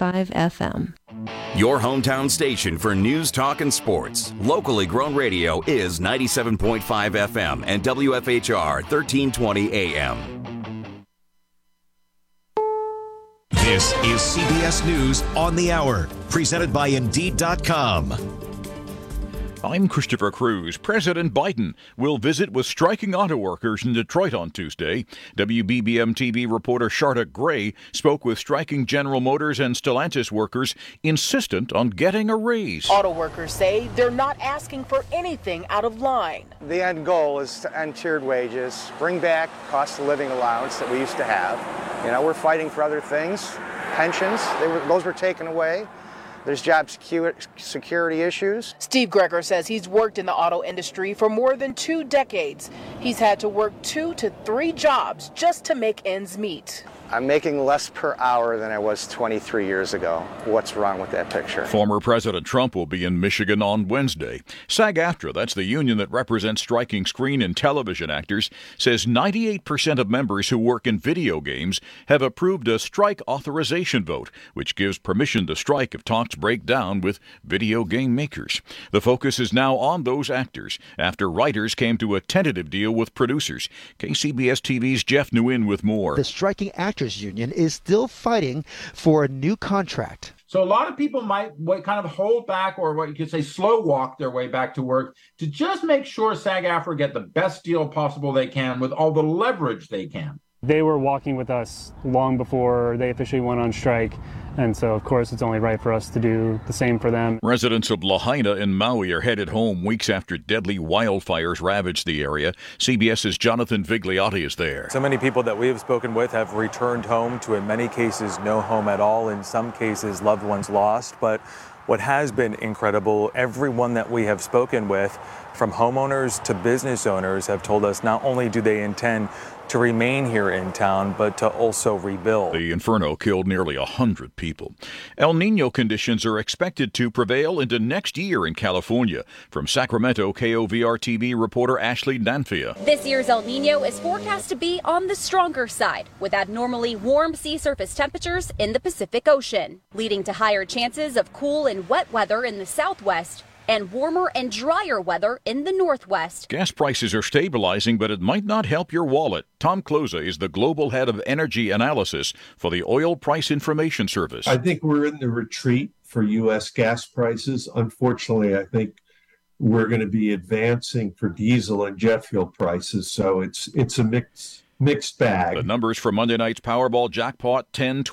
FM. Your hometown station for news, talk, and sports. Locally grown radio is 97.5 FM and WFHR 1320 AM. This is CBS News on the Hour, presented by Indeed.com. I'm Christopher Cruz. President Biden will visit with striking auto workers in Detroit on Tuesday. WBBM-TV reporter Sharda Gray spoke with striking General Motors and Stellantis workers insistent on getting a raise. Auto workers say they're not asking for anything out of line. The end goal is to end tiered wages, bring back cost of living allowance that we used to have. You know, we're fighting for other things. Pensions, those were taken away. There's job security issues. Steve Greger says he's worked in the auto industry for more than 2 decades. He's had to work 2 to 3 jobs just to make ends meet. I'm making less per hour than I was 23 years ago. What's wrong with that picture? Former President Trump will be in Michigan on Wednesday. SAG-AFTRA, that's the union that represents striking screen and television actors, says 98% of members who work in video games have approved a strike authorization vote, which gives permission to strike if talks break down with video game makers. The focus is now on those actors after writers came to a tentative deal with producers. KCBS-TV's Jeff Nguyen with more. The striking actors union is still fighting for a new contract. So a lot of people might kind of hold back, or what you could say slow walk their way back to work, to just make sure SAG-AFTRA get the best deal possible they can with all the leverage they can. They were walking with us long before they officially went on strike. And so, of course, it's only right for us to do the same for them. Residents of Lahaina in Maui are headed home weeks after deadly wildfires ravaged the area. CBS's Jonathan Vigliotti is there. So many people that we have spoken with have returned home to, in many cases, no home at all. In some cases, loved ones lost. But what has been incredible, everyone that we have spoken with, from homeowners to business owners, have told us not only do they intend to remain here in town, but to also rebuild. The inferno killed nearly 100 people. El Nino conditions are expected to prevail into next year in California. From Sacramento, KOVR-TV reporter Ashley Danfia. This year's El Nino is forecast to be on the stronger side, with abnormally warm sea surface temperatures in the Pacific Ocean, leading to higher chances of cool and wet weather in the southwest and warmer and drier weather in the northwest. Gas prices are stabilizing, but it might not help your wallet. Tom Kloza is the global head of energy analysis for the Oil Price Information Service. I think we're in the retreat for U.S. gas prices. Unfortunately, I think we're going to be advancing for diesel and jet fuel prices, so it's a mixed bag. The numbers for Monday night's Powerball jackpot: 10,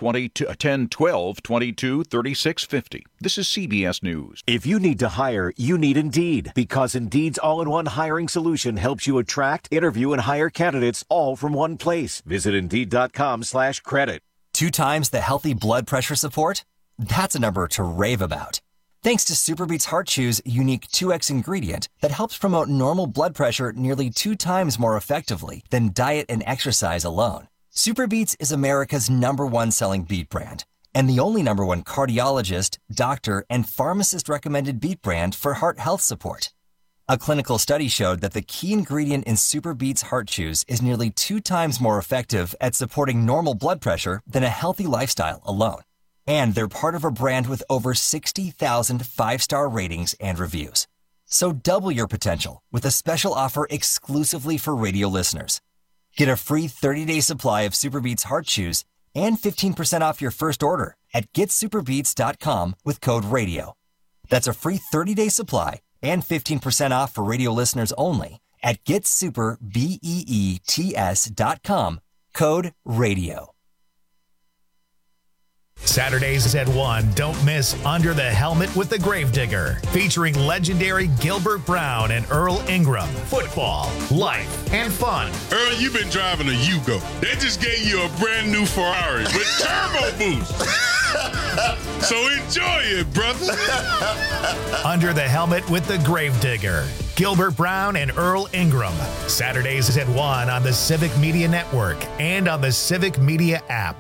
12, 22, 36, 50. This is CBS News. If you need to hire, you need Indeed, because Indeed's all-in-one hiring solution helps you attract, interview, and hire candidates all from one place. Visit Indeed.com/credit. 2 times the healthy blood pressure support? That's a number to rave about. Thanks to Superbeats Heart Chew's unique 2X ingredient that helps promote normal blood pressure nearly 2 times more effectively than diet and exercise alone. Superbeats is America's #1 selling beet brand and the only #1 cardiologist, doctor, and pharmacist recommended beet brand for heart health support. A clinical study showed that the key ingredient in Superbeats Heart Chews is nearly 2 times more effective at supporting normal blood pressure than a healthy lifestyle alone. And they're part of a brand with over 60,000 5-star ratings and reviews. So double your potential with a special offer exclusively for radio listeners. Get a free 30-day supply of Superbeats Heart Chews and 15% off your first order at getsuperbeats.com with code RADIO. That's a free 30-day supply and 15% off for radio listeners only at getsuperbeets.com, code RADIO. Saturdays at 1, don't miss Under the Helmet with the Gravedigger, featuring legendary Gilbert Brown and Earl Ingram. Football, life, and fun. Earl, you've been driving a Yugo. They just gave you a brand new Ferrari with turbo boost. So enjoy it, brother. Under the Helmet with the Gravedigger, Gilbert Brown and Earl Ingram. Saturdays at 1 on the Civic Media Network and on the Civic Media app.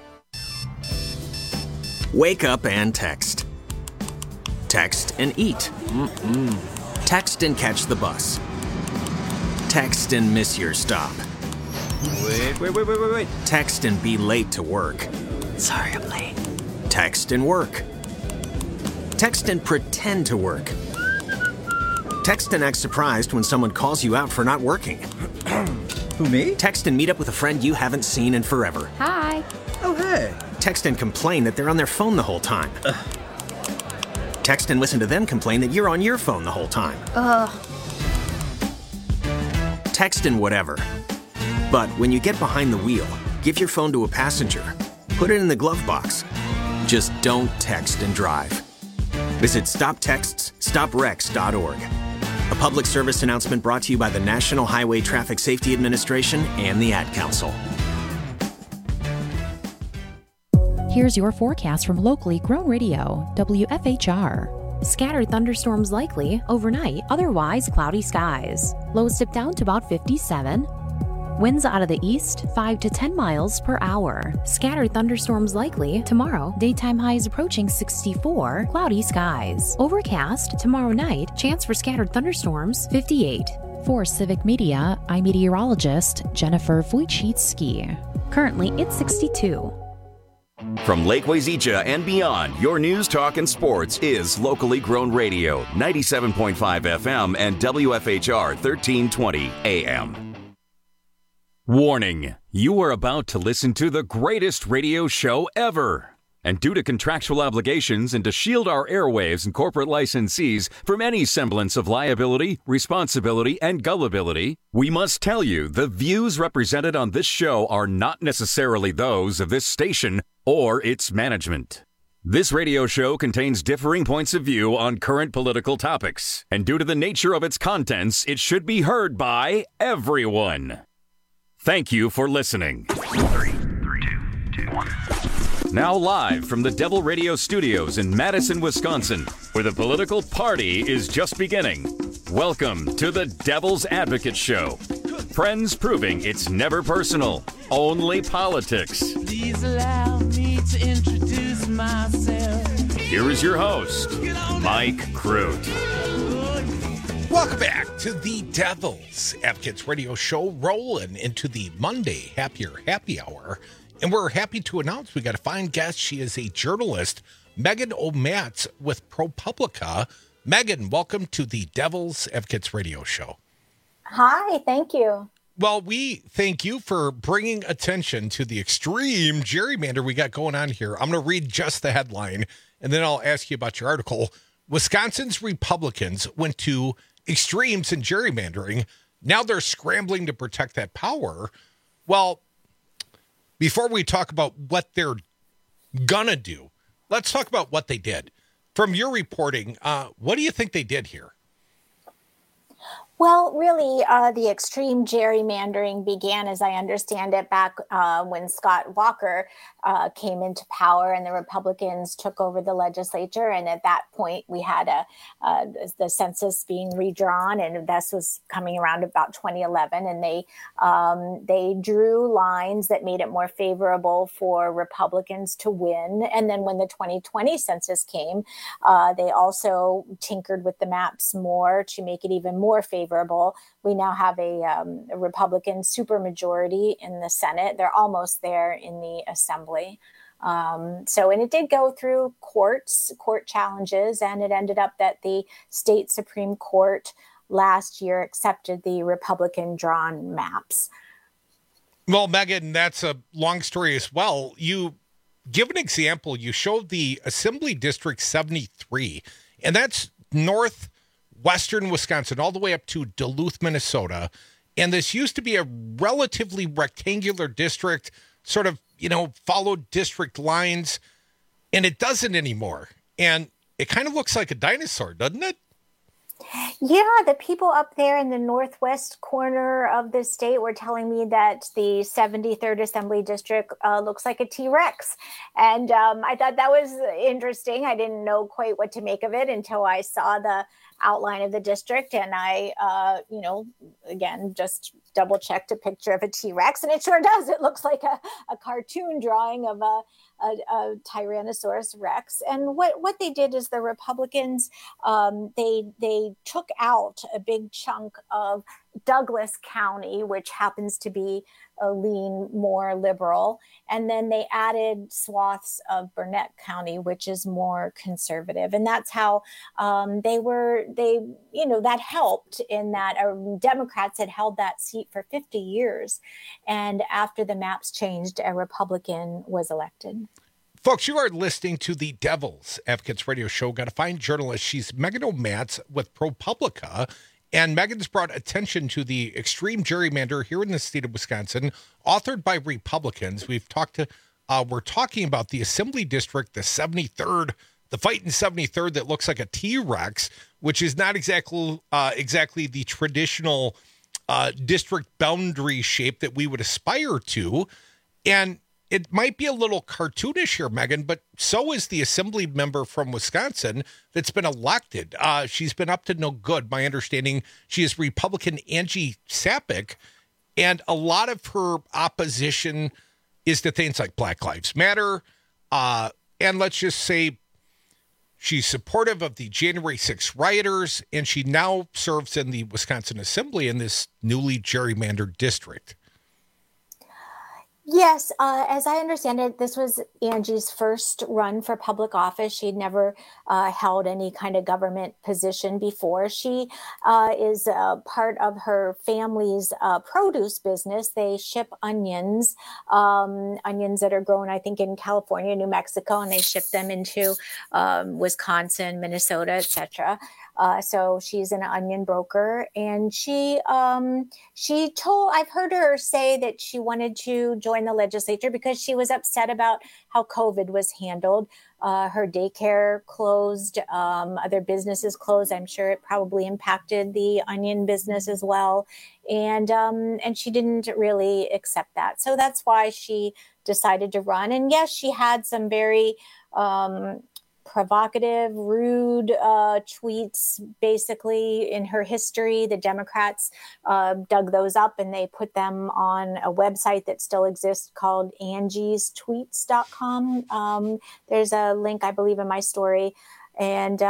Wake up and text. Text and eat. Text and catch the bus. Text and miss your stop. Wait. Text and be late to work. Sorry, I'm late. Text and work. Text and pretend to work. Text and act surprised when someone calls you out for not working. Who, me? Text and meet up with a friend you haven't seen in forever. Hi. Oh, hey. Text and complain that they're on their phone the whole time. Text and listen to them complain that you're on your phone the whole time. Text and whatever. But when you get behind the wheel, give your phone to a passenger. Put it in the glove box. Just don't text and drive. Visit StopTextsStopWrecks.org. A public service announcement brought to you by the National Highway Traffic Safety Administration and the Ad Council. Here's your forecast from locally grown radio, WFHR. Scattered thunderstorms likely overnight, otherwise cloudy skies. Lows dip down to about 57. Winds out of the east, 5 to 10 miles per hour. Scattered thunderstorms likely tomorrow. Daytime highs approaching 64. Cloudy skies. Overcast tomorrow night. Chance for scattered thunderstorms 58. For Civic Media, I'm meteorologist Jennifer Wojcicki. Currently, it's 62. From Lake Wazeecha and beyond, your news, talk, and sports is locally grown radio, 97.5 FM and WFHR 1320 AM. Warning, you are about to listen to the greatest radio show ever. And due to contractual obligations and to shield our airwaves and corporate licensees from any semblance of liability, responsibility, and gullibility, we must tell you the views represented on this show are not necessarily those of this station or its management. This radio show contains differing points of view on current political topics, and due to the nature of its contents, it should be heard by everyone. Thank you for listening. 3, 2, 1. Now live from the Devil Radio Studios in Madison, Wisconsin, where the political party is just beginning. Welcome to the Devil's Advocate Show. Friends proving it's never personal, only politics. Please allow me to introduce myself. Here is your host, Mike Crute. Welcome back to the Devil's Advocates Radio Show, rolling into the Monday Happy Hour. And we're happy to announce we got a fine guest. She is a journalist, Megan O'Matz with ProPublica. Megan, welcome to the Devil's Advocates Radio Show. Hi, thank you. Well, we thank you for bringing attention to the extreme gerrymander we got going on here. I'm going to read just the headline, and then I'll ask you about your article. Wisconsin's Republicans went to extremes in gerrymandering. Now they're scrambling to protect that power. Well, before we talk about what they're gonna do, let's talk about what they did. From your reporting, what do you think they did here? Well, really, the extreme gerrymandering began, as I understand it, back when Scott Walker came into power and the Republicans took over the legislature. And at that point, we had the census being redrawn, and this was coming around about 2011. And they drew lines that made it more favorable for Republicans to win. And then when the 2020 census came, they also tinkered with the maps more to make it even more favorable. We now have a Republican supermajority in the Senate. They're almost there in the Assembly. And it did go through court challenges, and it ended up that the state Supreme Court last year accepted the Republican drawn maps. Well, Megan, that's a long story as well. You give an example. You showed the Assembly District 73, and that's northwestern Wisconsin, all the way up to Duluth, Minnesota. And this used to be a relatively rectangular district, sort of, followed district lines, and it doesn't anymore. And it kind of looks like a dinosaur, doesn't it? Yeah, the people up there in the northwest corner of the state were telling me that the 73rd Assembly District looks like a T-Rex. And I thought that was interesting. I didn't know quite what to make of it until I saw the outline of the district. And I, again, just double checked a picture of a T-Rex, and it sure does. It looks like a cartoon drawing of a Tyrannosaurus Rex. And what they did is the Republicans, they took out a big chunk of Douglas County, which happens to be lean more liberal. And then they added swaths of Burnett County, which is more conservative. And that's how that helped in that Democrats had held that seat for 50 years. And after the maps changed, a Republican was elected. Folks, you are listening to the Devil's Advocates Radio Show. Got a fine journalist. She's Megan O'Matz with ProPublica. And Megan's brought attention to the extreme gerrymander here in the state of Wisconsin, authored by Republicans. We're talking about the Assembly District, the 73rd, the fight in 73rd that looks like a T-Rex, which is not exactly the traditional district boundary shape that we would aspire to. And it might be a little cartoonish here, Megan, but so is the assembly member from Wisconsin that's been elected. She's been up to no good. My understanding, she is Republican Angie Sapik, and a lot of her opposition is to things like Black Lives Matter. And let's just say she's supportive of the January 6th rioters, and she now serves in the Wisconsin Assembly in this newly gerrymandered district. Yes, as I understand it, this was Angie's first run for public office. She'd never held any kind of government position before. She is part of her family's produce business. They ship onions that are grown, I think, in California, New Mexico, and they ship them into Wisconsin, Minnesota, etc. So she's an onion broker, and I've heard her say that she wanted to join the legislature because she was upset about how COVID was handled. Her daycare closed, other businesses closed. I'm sure it probably impacted the onion business as well. And she didn't really accept that. So that's why she decided to run. And yes, she had some very provocative, rude tweets, basically, in her history. The Democrats dug those up and they put them on a website that still exists called angiestweets.com. There's a link, I believe, in my story. And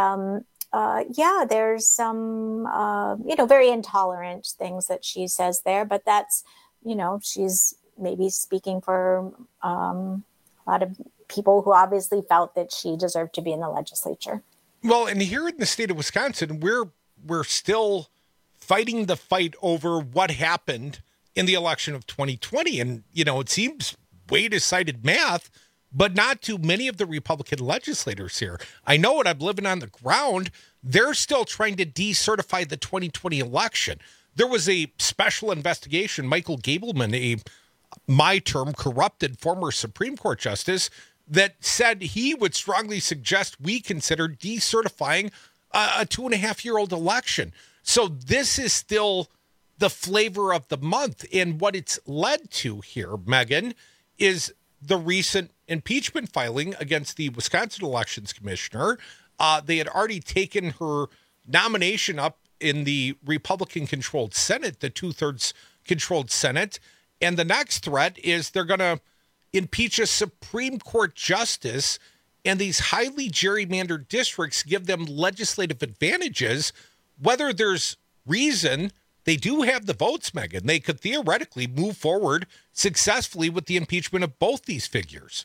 there's some, very intolerant things that she says there. But that's, she's maybe speaking for a lot of people who obviously felt that she deserved to be in the legislature. Well, and here in the state of Wisconsin, we're still fighting the fight over what happened in the election of 2020. And, it seems way decided math, but not to many of the Republican legislators here. I know it. I'm living on the ground. They're still trying to decertify the 2020 election. There was a special investigation. Michael Gableman, my term corrupted former Supreme Court justice, that said he would strongly suggest we consider decertifying a 2.5-year-old election. So this is still the flavor of the month. And what it's led to here, Megan, is the recent impeachment filing against the Wisconsin Elections Commissioner. They had already taken her nomination up in the Republican-controlled Senate, the 2/3 controlled Senate. And the next threat is they're going to impeach a Supreme Court justice, and these highly gerrymandered districts give them legislative advantages. Whether there's reason, they do have the votes, Megan. They could theoretically move forward successfully with the impeachment of both these figures.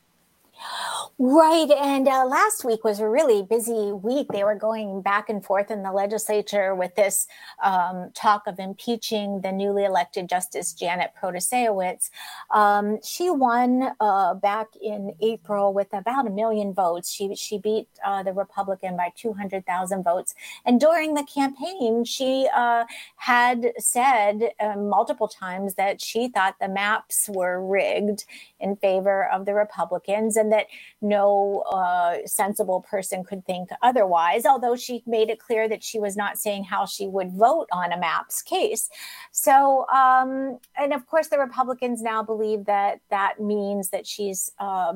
Right. And last week was a really busy week. They were going back and forth in the legislature with this talk of impeaching the newly elected Justice Janet Protasiewicz. She won back in April with about 1 million votes. She beat the Republican by 200,000 votes. And during the campaign, she had said multiple times that she thought the maps were rigged in favor of the Republicans, and that no sensible person could think otherwise, although she made it clear that she was not saying how she would vote on a MAPS case. So, and of course, the Republicans now believe that that means that she's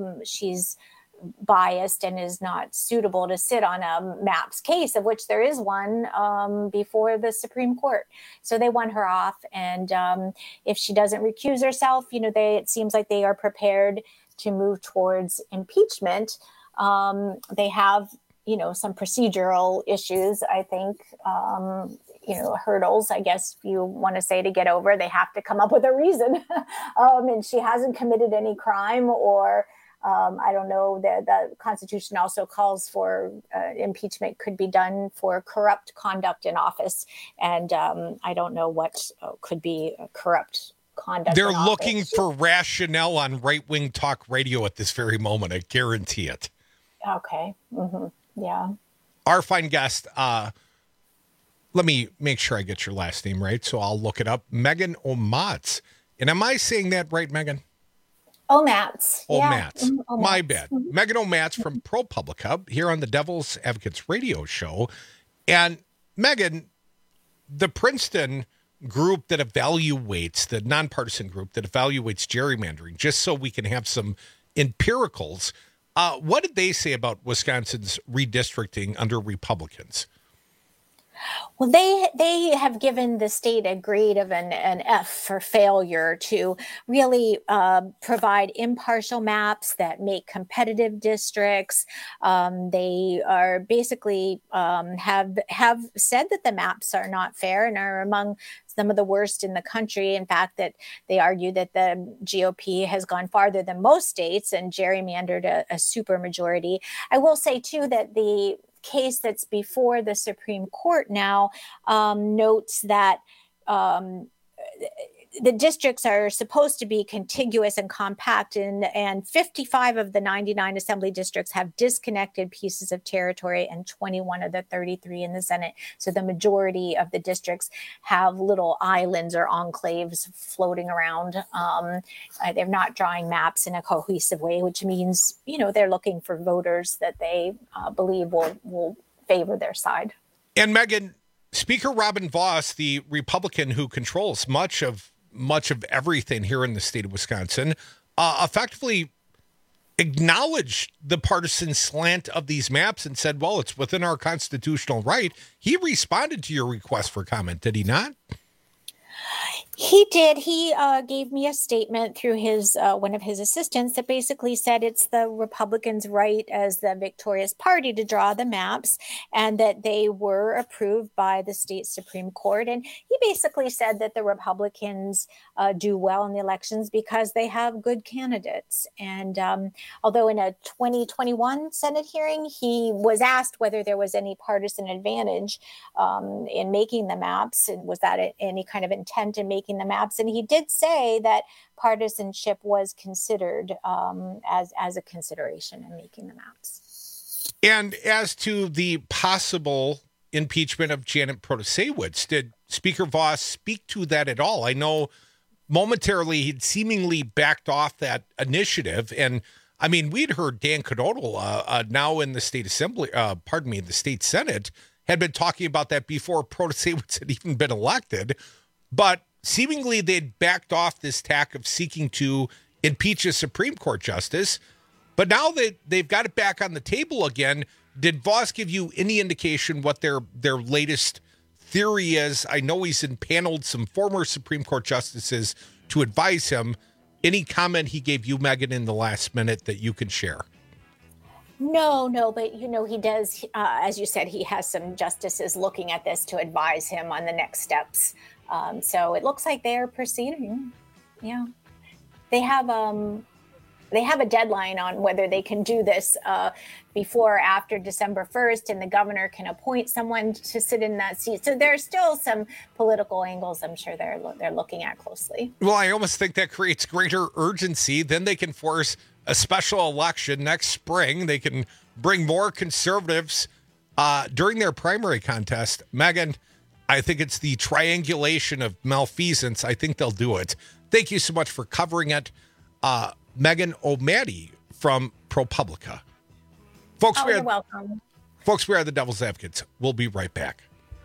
biased and is not suitable to sit on a MAPS case, of which there is one before the Supreme Court. So they want her off. And if she doesn't recuse herself, it seems like they are prepared to move towards impeachment. They have, some procedural issues, I think, hurdles, I guess you want to say, to get over. They have to come up with a reason. And she hasn't committed any crime, or I don't know, the Constitution also calls for impeachment could be done for corrupt conduct in office. And I don't know what could be corrupt conduct. They're looking for rationale on right-wing talk radio at this very moment. I guarantee it. Okay. Mm-hmm. Yeah. Our fine guest, let me make sure I get your last name right, so I'll look it up. Megan Omatz. And am I saying that right, Megan? Omatz. Omatz. Yeah. Omatz. My bad. Mm-hmm. Megan Omatz from ProPublica here on the Devil's Advocates radio show. And Megan, the Princeton group that evaluates, the nonpartisan group that evaluates gerrymandering, just so we can have some empiricals, what did they say about Wisconsin's redistricting under Republicans? Well, they have given the state a grade of an F for failure to really provide impartial maps that make competitive districts. They are basically have said that the maps are not fair and are among some of the worst in the country. In fact, that they argue that the GOP has gone farther than most states and gerrymandered a supermajority. I will say, too, that the case that's before the Supreme Court now notes that the districts are supposed to be contiguous and compact, and 55 of the 99 assembly districts have disconnected pieces of territory, and 21 of the 33 in the Senate. So the majority of the districts have little islands or enclaves floating around. They're not drawing maps in a cohesive way, which means, they're looking for voters that they believe will favor their side. And Megan, Speaker Robin Vos, the Republican who controls much of everything here in the state of Wisconsin, effectively acknowledged the partisan slant of these maps and said, well, it's within our constitutional right. He responded to your request for comment, did he not? He did. He gave me a statement through his one of his assistants that basically said it's the Republicans' right as the victorious party to draw the maps, and that they were approved by the state Supreme Court. And he basically said that the Republicans do well in the elections because they have good candidates. And although in a 2021 Senate hearing, he was asked whether there was any partisan advantage in making the maps, and was that any kind of intent in making the maps, and he did say that partisanship was considered as a consideration in making the maps. And as to the possible impeachment of Janet Protasiewicz, did Speaker Vos speak to that at all? I know momentarily he'd seemingly backed off that initiative, and I mean, we'd heard Dan Knodl, now in the state assembly, the state Senate, had been talking about that before Protasiewicz had even been elected, but seemingly they'd backed off this tack of seeking to impeach a Supreme Court justice, but now they've got it back on the table again. Did Vos give you any indication what their latest theory is? I know he's impaneled some former Supreme Court justices to advise him. Any comment he gave you, Megan, in the last minute that you can share? No, but he does, as you said, he has some justices looking at this to advise him on the next steps. So it looks like they're proceeding. Yeah, they have a deadline on whether they can do this before or after December 1st, and the governor can appoint someone to sit in that seat. So there's still some political angles I'm sure they're looking at closely. Well, I almost think that creates greater urgency. Then they can force a special election next spring. They can bring more conservatives during their primary contest. Megan, I think it's the triangulation of malfeasance. I think they'll do it. Thank you so much for covering it. Megan Omatz from ProPublica. Folks, you're welcome. Folks, we are the Devil's Advocates. We'll be right back.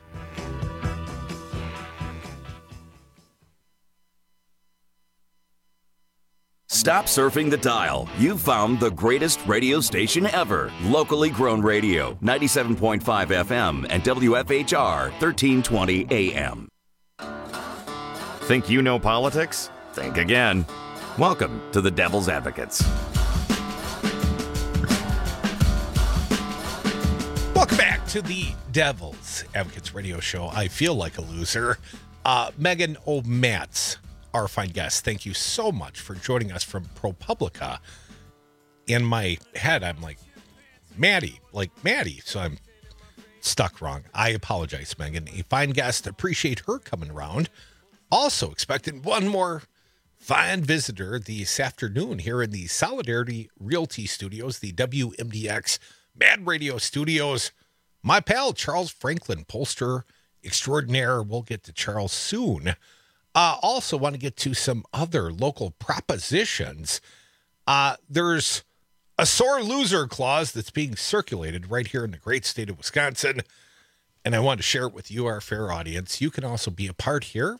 Stop surfing the dial. You've found the greatest radio station ever. Locally grown radio, 97.5 FM and WFHR 1320 AM. Think you know politics? Think again. Welcome to the Devil's Advocates. Welcome back to the Devil's Advocates Radio Show. I feel like a loser. Megan O'Matz, our fine guest, thank you so much for joining us from ProPublica. In my head, I'm like Maddie, so I'm stuck wrong. I apologize, Megan. A fine guest. Appreciate her coming around. Also expecting one more fine visitor this afternoon here in the Solidarity Realty Studios, the WMDX Mad Radio Studios. My pal, Charles Franklin, pollster extraordinaire. We'll get to Charles soon. Also want to get to some other local propositions. There's a sore loser clause that's being circulated right here in the great state of Wisconsin, and I want to share it with you, our fair audience. You can also be a part here,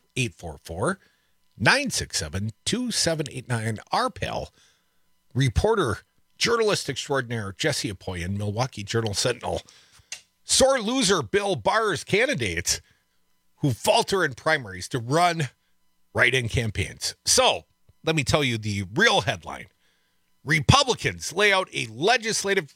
844-967-2789. Our pal, reporter, journalist extraordinaire, Jesse Apoyan, Milwaukee Journal-Sentinel. Sore loser Bill Barr's candidates who falter in primaries to run write-in campaigns. So, let me tell you the real headline. Republicans lay out a legislative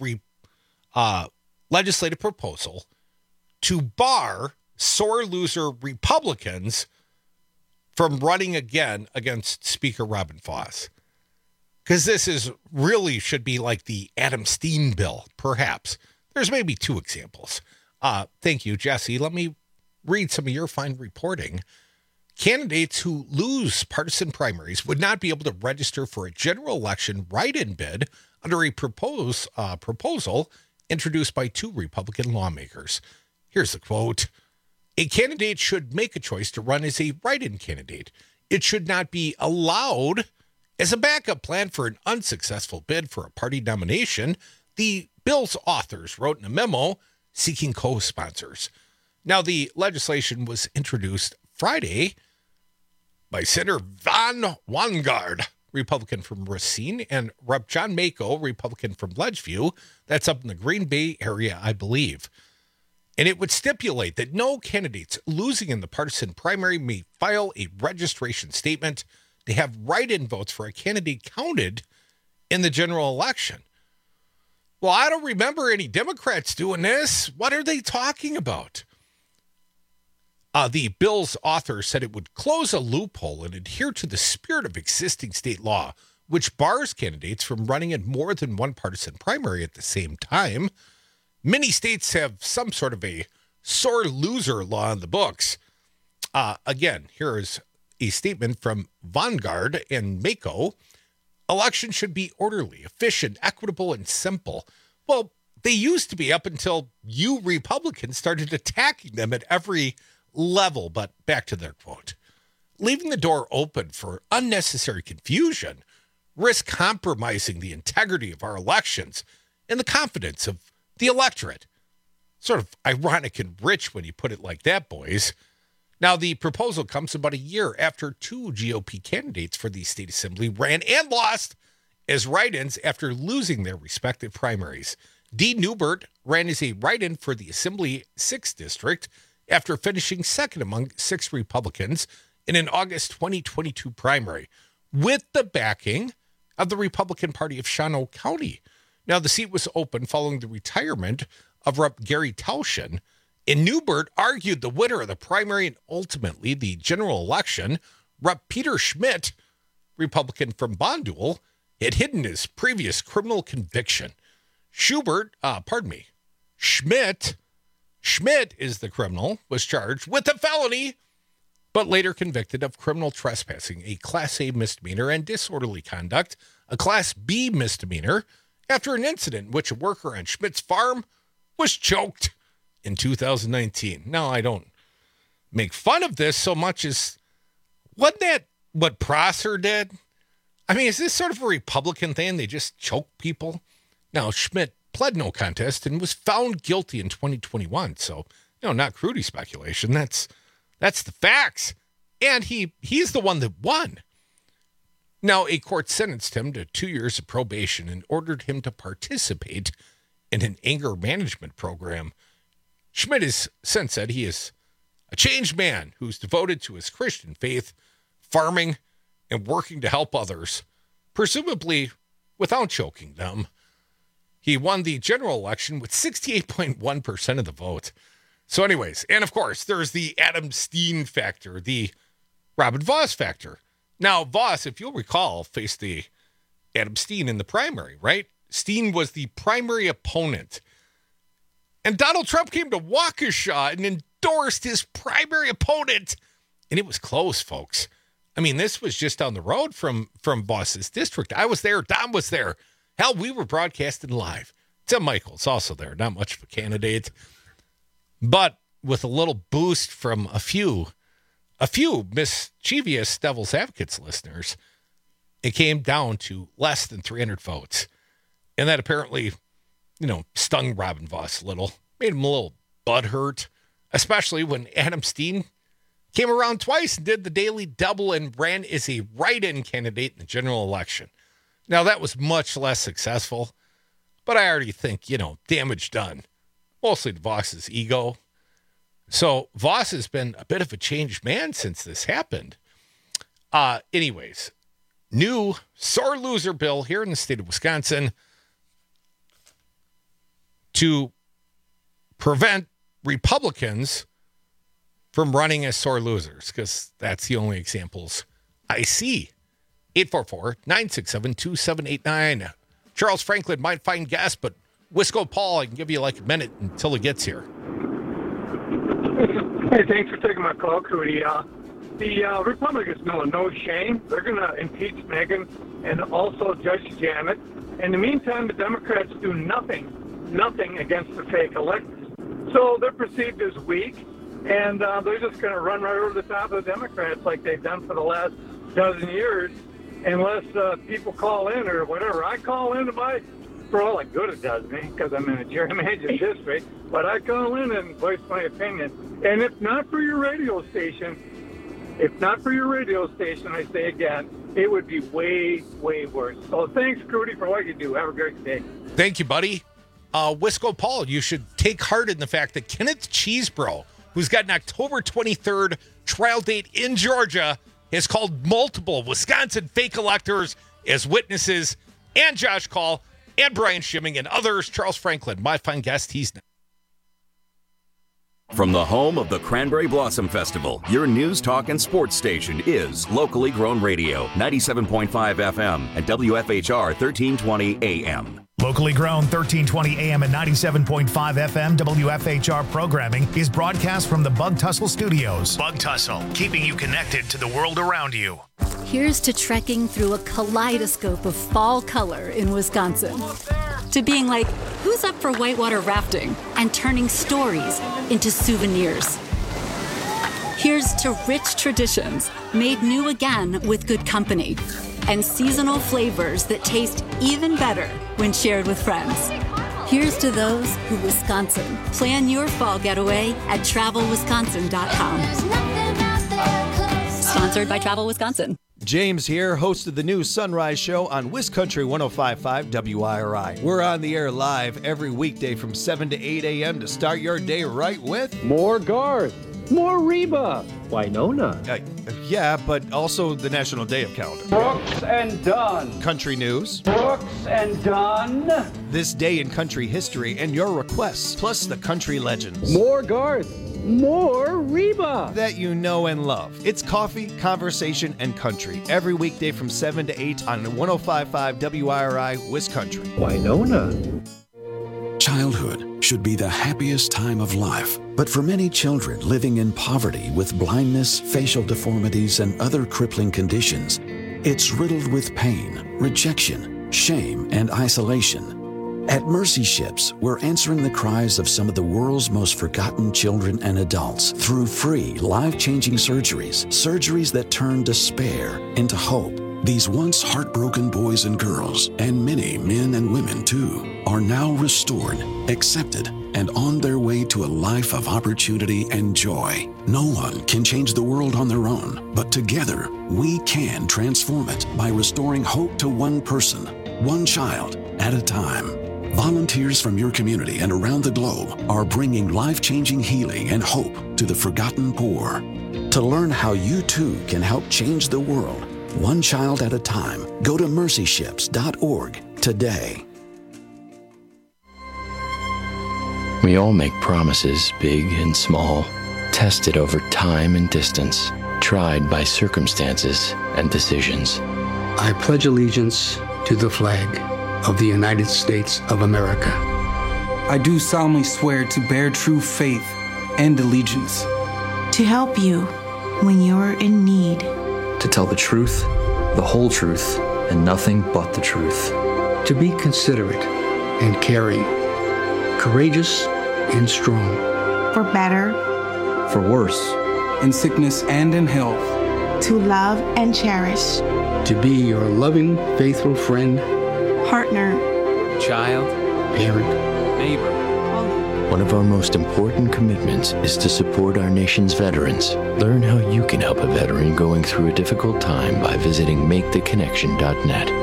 proposal to bar sore loser Republicans from running again against Speaker Robin Vos. Because this is really should be like the Adam Steen bill, perhaps. There's maybe two examples. Thank you, Jesse. Let me read some of your fine reporting. Candidates who lose partisan primaries would not be able to register for a general election write-in bid under a proposal introduced by two Republican lawmakers. Here's the quote. A candidate should make a choice to run as a write-in candidate. It should not be allowed as a backup plan for an unsuccessful bid for a party nomination, the bill's authors wrote in a memo seeking co-sponsors. Now, the legislation was introduced Friday by Senator Von Wangard, Republican from Racine, and Rep. John Mako, Republican from Ledgeview. That's up in the Green Bay area, I believe. And it would stipulate that no candidates losing in the partisan primary may file a registration statement to have write-in votes for a candidate counted in the general election. Well, I don't remember any Democrats doing this. What are they talking about? The bill's author said it would close a loophole and adhere to the spirit of existing state law, which bars candidates from running in more than one partisan primary at the same time. Many states have some sort of a sore loser law in the books. Again, here is a statement from Vanguard and Mako. Elections should be orderly, efficient, equitable, and simple. Well, they used to be up until you Republicans started attacking them at every level. But back to their quote. Leaving the door open for unnecessary confusion risk compromising the integrity of our elections and the confidence of the electorate. Sort of ironic and rich when you put it like that, boys. Now, the proposal comes about a year after two GOP candidates for the state assembly ran and lost as write-ins after losing their respective primaries. Dee Newbert ran as a write-in for the Assembly 6th District after finishing second among 6 Republicans in an August 2022 primary with the backing of the Republican Party of Shawano County. Now, the seat was open following the retirement of Rep. Gary Tauschen, and Newbert argued the winner of the primary and ultimately the general election. Rep. Peter Schmidt, Republican from Bondul, had hidden his previous criminal conviction. Schmidt is the criminal, was charged with a felony, but later convicted of criminal trespassing, a Class A misdemeanor, and disorderly conduct, a Class B misdemeanor, after an incident in which a worker on Schmidt's farm was choked in 2019. Now, I don't make fun of this so much as, wasn't that what Prosser did? I mean, is this sort of a Republican thing? They just choke people? Now, Schmidt pled no contest and was found guilty in 2021. So, not Crudy speculation. That's the facts. And he's the one that won. Now, a court sentenced him to 2 years of probation and ordered him to participate in an anger management program. Schmidt has since said he is a changed man who's devoted to his Christian faith, farming, and working to help others, presumably without choking them. He won the general election with 68.1% of the vote. So anyways, and of course, there's the Adam Steen factor, the Robin Vos factor. Now, Vos, if you'll recall, faced the Adam Steen in the primary, right? Steen was the primary opponent. And Donald Trump came to Waukesha and endorsed his primary opponent. And it was close, folks. I mean, this was just down the road from Vos's district. I was there. Don was there. Hell, we were broadcasting live. Tim Michaels also there. Not much of a candidate. But with a little boost from a few mischievous Devil's Advocates listeners, it came down to less than 300 votes. And that apparently, stung Robin Vos a little, made him a little butthurt, especially when Adam Steen came around twice and did the daily double and ran as a write-in candidate in the general election. Now, that was much less successful, but I already think, damage done, mostly to Vos's ego. So Vos has been a bit of a changed man since this happened. Anyways, new sore loser bill here in the state of Wisconsin to prevent Republicans from running as sore losers, because that's the only examples I see. 844-967-2789. Charles Franklin might find gas, but Wisco Paul, I can give you like a minute until he gets here. Hey, thanks for taking my call, Cody. The Republicans know no shame. They're going to impeach Megan and also Judge Janet. In the meantime, the Democrats do nothing against the fake electors. So they're perceived as weak, and they're just going to run right over the top of the Democrats like they've done for the last dozen years, unless people call in or whatever. I call in for all the good it does me, because I'm in a gerrymandered district, but I call in and voice my opinion. And if not for your radio station, I say again, it would be way, way worse. So thanks, Crudy, for what you do. Have a great day. Thank you, buddy. Wisco Paul, you should take heart in the fact that Kenneth Cheesebro, who's got an October 23rd trial date in Georgia, has called multiple Wisconsin fake electors as witnesses, and Josh Call, and Brian Schimming, and others. Charles Franklin, my fine guest, he's next. From the home of the Cranberry Blossom Festival, your news, talk, and sports station is Locally Grown Radio, 97.5 FM and WFHR 1320 AM. Locally grown 1320 AM and 97.5 FM WFHR programming is broadcast from the Bug Tussle Studios. Bug Tussle, keeping you connected to the world around you. Here's to trekking through a kaleidoscope of fall color in Wisconsin. To being like, who's up for whitewater rafting? And turning stories into souvenirs. Here's to rich traditions made new again with good company. And seasonal flavors that taste even better when shared with friends. Here's to those who Wisconsin. Plan your fall getaway at travelwisconsin.com. Sponsored by Travel Wisconsin. James here, host of the new Sunrise Show on WisCountry 105.5 WIRI. We're on the air live every weekday from 7 to 8 a.m. to start your day right with more Garth, more Reba, Winona. Yeah, but also the National Day of Calendar. Brooks and Dunn. Country news. Brooks and Dunn. This day in country history and your requests, plus the country legends. More Garth, more Reba. That you know and love. It's coffee, conversation, and country. Every weekday from 7 to 8 on 105.5 WIRI, WisCountry. Winona. Childhood should be the happiest time of life, but for many children living in poverty with blindness, facial deformities, and other crippling conditions, it's riddled with pain, rejection, shame, and isolation. At Mercy Ships, we're answering the cries of some of the world's most forgotten children and adults through free, life-changing surgeries that turn despair into hope. These once heartbroken boys and girls, and many men and women too, are now restored, accepted, and on their way to a life of opportunity and joy. No one can change the world on their own, but together we can transform it by restoring hope to one person, one child at a time. Volunteers from your community and around the globe are bringing life-changing healing and hope to the forgotten poor. To learn how you too can help change the world, one child at a time, go to mercyships.org today. We all make promises, big and small, tested over time and distance, tried by circumstances and decisions. I pledge allegiance to the flag of the United States of America. I do solemnly swear to bear true faith and allegiance. To help you when you're in need. To tell the truth, the whole truth, and nothing but the truth. To be considerate and caring, courageous and strong. For better. For worse. In sickness and in health. To love and cherish. To be your loving, faithful friend. Partner. Child. Parent. Neighbor. One of our most important commitments is to support our nation's veterans. Learn how you can help a veteran going through a difficult time by visiting maketheconnection.net.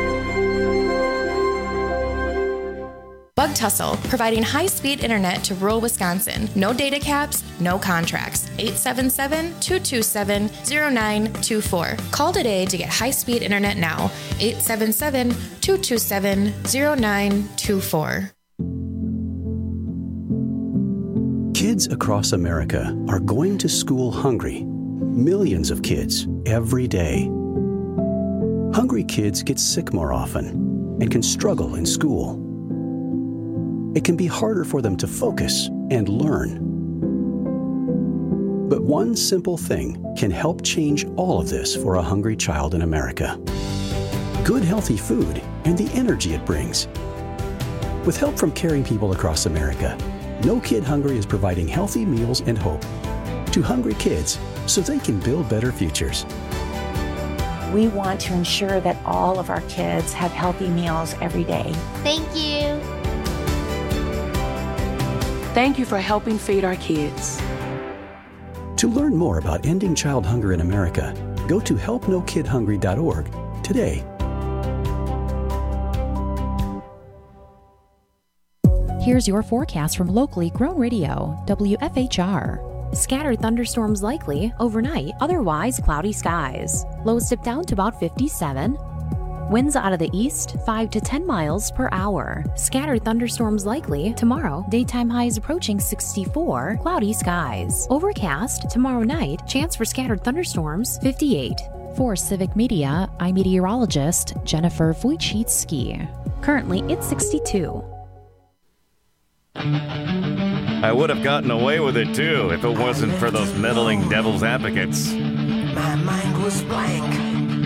Bug Tussle, providing high-speed internet to rural Wisconsin. No data caps, no contracts. 877-227-0924. Call today to get high-speed internet now. 877-227-0924. Kids across America are going to school hungry. Millions of kids every day. Hungry kids get sick more often and can struggle in school. It can be harder for them to focus and learn. But one simple thing can help change all of this for a hungry child in America. Good, healthy food and the energy it brings. With help from caring people across America, No Kid Hungry is providing healthy meals and hope to hungry kids so they can build better futures. We want to ensure that all of our kids have healthy meals every day. Thank you. Thank you for helping feed our kids. To learn more about ending child hunger in America, go to helpnokidhungry.org today. Here's your forecast from locally grown radio, WFHR. Scattered thunderstorms likely overnight, otherwise cloudy skies. Lows dip down to about 57. Winds out of the east, 5 to 10 miles per hour. Scattered thunderstorms likely tomorrow. Daytime highs approaching 64. Cloudy skies. Overcast tomorrow night. Chance for scattered thunderstorms 58. For Civic Media, I'm meteorologist Jennifer Wojcicki. Currently, it's 62. I would have gotten away with it too if it wasn't for those meddling devil's advocates. My mind was blank.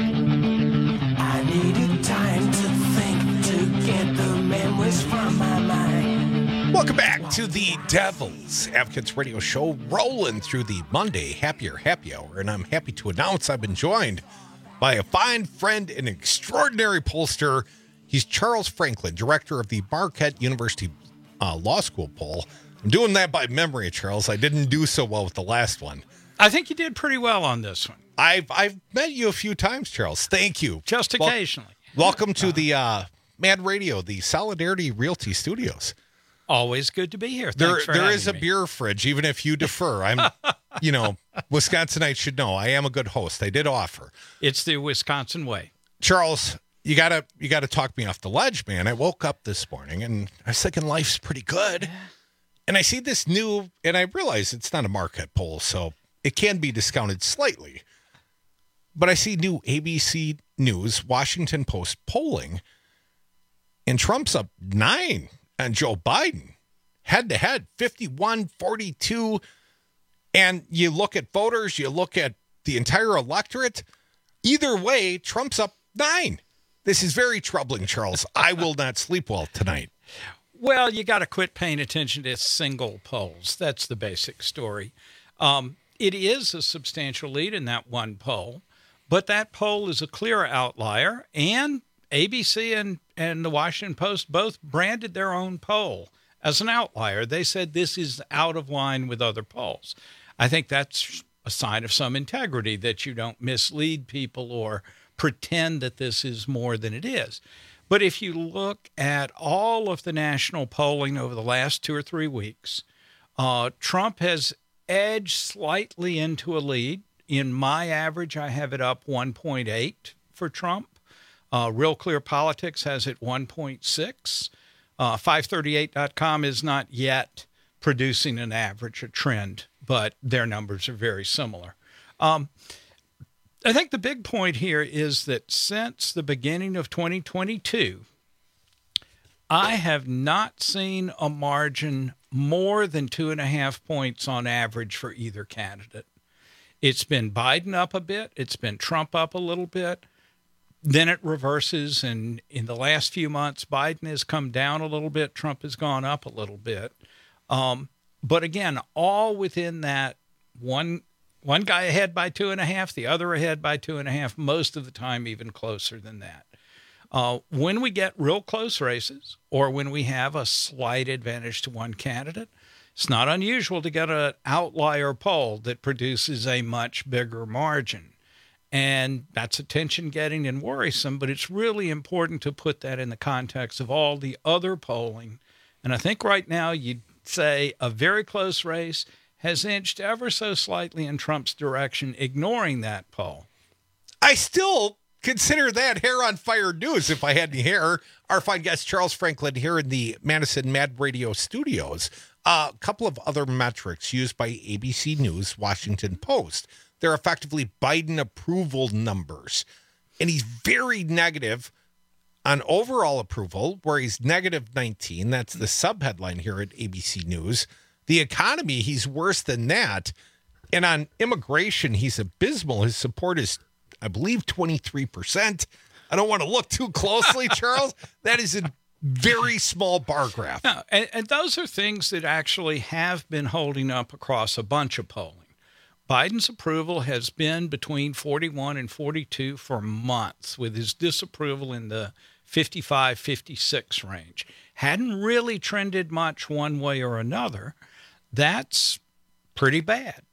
I needed time to think to get the memories from my mind. Welcome back to the Devil's Advocates Radio Show, rolling through the Monday Happy Hour, and I'm happy to announce I've been joined by a fine friend and extraordinary pollster. He's Charles Franklin, director of the Marquette University Law School poll. I'm doing that by memory, Charles. I didn't do so well with the last one. I think you did pretty well on this one. I've met you a few times, Charles. Thank you. Just occasionally. Welcome to the Mad Radio, the Solidarity Realty Studios. Always good to be here. There is a beer fridge, even if you defer. I'm, Wisconsinites should know I am a good host. I did offer. It's the Wisconsin way. Charles, you gotta talk me off the ledge, man. I woke up this morning and I was thinking life's pretty good. And I see this new, and I realize it's not a Marquette poll, so it can be discounted slightly. But I see new ABC News, Washington Post polling, and Trump's up 9 on Joe Biden. Head-to-head, 51-42. And you look at voters, you look at the entire electorate. Either way, Trump's up 9. This is very troubling, Charles. I will not sleep well tonight. Well, you got to quit paying attention to single polls. That's the basic story. It is a substantial lead in that one poll, but that poll is a clear outlier, and ABC and the Washington Post both branded their own poll as an outlier. They said this is out of line with other polls. I think that's a sign of some integrity, that you don't mislead people or pretend that this is more than it is. But if you look at all of the national polling over the last 2 or 3 weeks, Trump has edged slightly into a lead. In my average, I have it up 1.8 for Trump. Real Clear Politics has it 1.6. 538.com is not yet producing an average, a trend, but their numbers are very similar. I think the big point here is that since the beginning of 2022, I have not seen a margin more than 2.5 points on average for either candidate. It's been Biden up a bit. It's been Trump up a little bit. Then it reverses, and in the last few months, Biden has come down a little bit. Trump has gone up a little bit. But again, all within that one guy ahead by 2.5, the other ahead by 2.5, most of the time even closer than that. When we get real close races, or when we have a slight advantage to one candidate, it's not unusual to get an outlier poll that produces a much bigger margin. And that's attention-getting and worrisome, but it's really important to put that in the context of all the other polling. And I think right now you'd say a very close race has inched ever so slightly in Trump's direction, ignoring that poll. I still consider that hair on fire news if I had any hair. Our fine guest, Charles Franklin, here in the Madison Mad Radio studios. A couple of other metrics used by ABC News, Washington Post. They're effectively Biden approval numbers. And he's very negative on overall approval, where he's negative 19. That's the subheadline here at ABC News. The economy, he's worse than that. And on immigration, he's abysmal. His support is, I believe, 23%. I don't want to look too closely, Charles. That is a very small bar graph. No, and those are things that actually have been holding up across a bunch of polling. Biden's approval has been between 41 and 42 for months, with his disapproval in the 55, 56 range. Hadn't really trended much one way or another. That's pretty bad.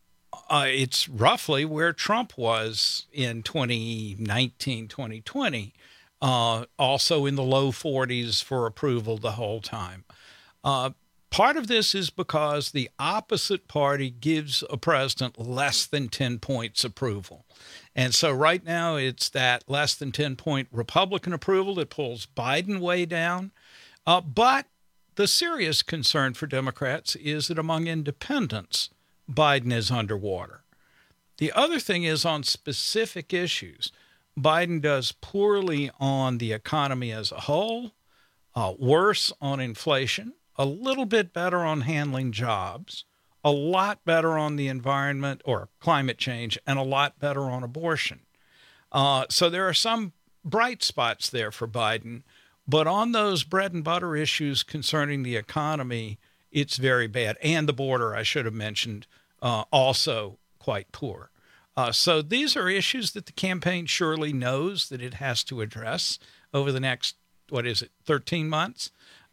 It's roughly where Trump was in 2019, 2020, also in the low 40s for approval the whole time. Part of this is because the opposite party gives a president less than 10 points approval. And so right now it's that less than 10-point Republican approval that pulls Biden way down. But the serious concern for Democrats is that among independents, Biden is underwater. The other thing is on specific issues, Biden does poorly on the economy as a whole, worse on inflation, a little bit better on handling jobs, a lot better on the environment or climate change, and a lot better on abortion. So there are some bright spots there for Biden, but on those bread and butter issues concerning the economy, it's very bad. And the border, I should have mentioned, also quite poor. So these are issues that the campaign surely knows that it has to address over the next, 13 months?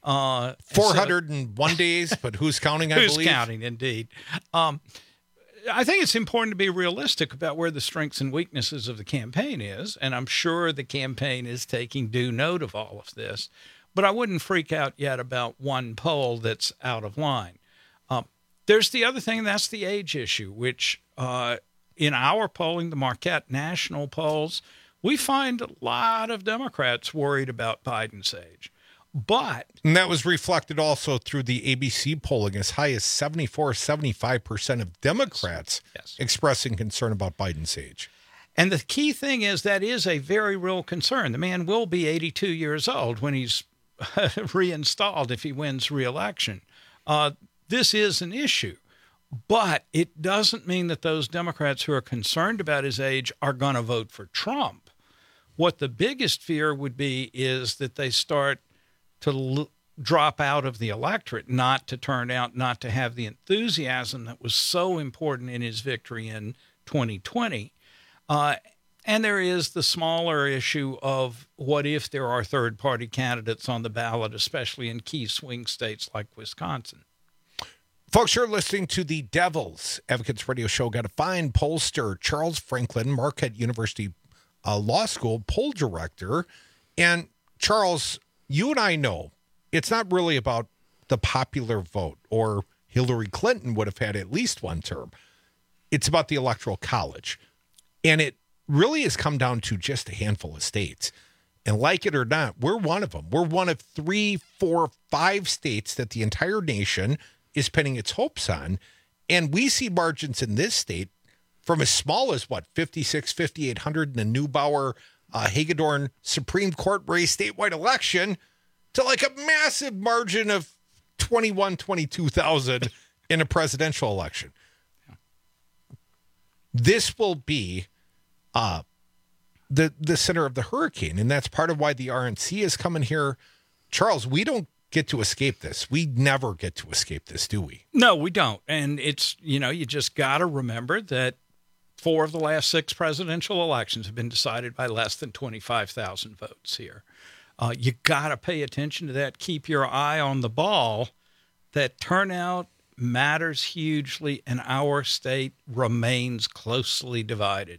401 days, but who's counting, I believe? Who's counting, indeed. I think it's important to be realistic about where the strengths and weaknesses of the campaign is, and I'm sure the campaign is taking due note of all of this, but I wouldn't freak out yet about one poll that's out of line. There's the other thing, that's the age issue, which in our polling, the Marquette National polls, we find a lot of Democrats worried about Biden's age. And that was reflected also through the ABC polling, as high as 75% of Democrats expressing concern about Biden's age. And the key thing is that is a very real concern. The man will be 82 years old when he's reinstalled if he wins re-election. This is an issue, but it doesn't mean that those Democrats who are concerned about his age are going to vote for Trump. What the biggest fear would be is that they start to drop out of the electorate, not to turn out, not to have the enthusiasm that was so important in his victory in 2020. And there is the smaller issue of what if there are third-party candidates on the ballot, especially in key swing states like Wisconsin. Folks, you're listening to the Devil's Advocates Radio Show. Got a fine pollster, Charles Franklin, Marquette University Law School poll director. And Charles, you and I know it's not really about the popular vote, or Hillary Clinton would have had at least one term. It's about the Electoral College. And it really has come down to just a handful of states. And like it or not, we're one of them. We're one of 3, 4, 5 states that the entire nation is pinning its hopes on. And we see margins in this state from as small as, 56, 5,800 in the Neubauer Hagedorn Supreme Court race statewide election to like a massive margin of 22,000 in a presidential election. This will be the center of the hurricane, and that's part of why the RNC is coming here. Charles, we don't get to escape this. We never get to escape this, do we? No, we don't. And it's, you just got to remember that 4 of the last 6 presidential elections have been decided by less than 25,000 votes here. You got to pay attention to that. Keep your eye on the ball. That turnout matters hugely, and our state remains closely divided.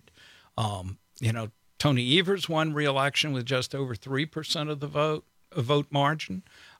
Tony Evers won re-election with just over 3% of the vote margin,